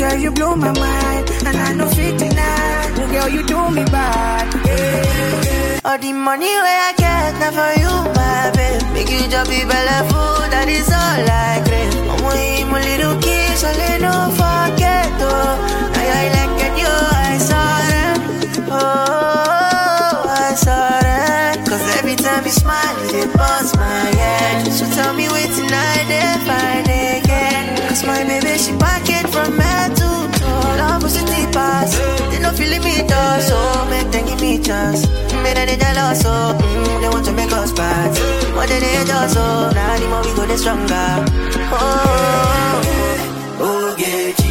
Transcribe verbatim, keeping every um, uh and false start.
girl, you blow my mind, and I know fit tonight. Oh, girl, you do me bad. Yeah. All the money where I get, not for you, my babe. Make you just be better food, that is all I crave. I'm with my little kiss, so let no forget, oh. Now I like it, you, I saw them. Oh, I saw them. Cause every time you smile, it bust my head. So tell me wait tonight, then find again. Cause my baby, she pack it from head to toe. Love was a deep pass. They don't feel me though, so make them give me chance. Made they jealous, so mm, they want to make us bad. What they they do, so now the more we go, the stronger. Oh, oh, oh, get you.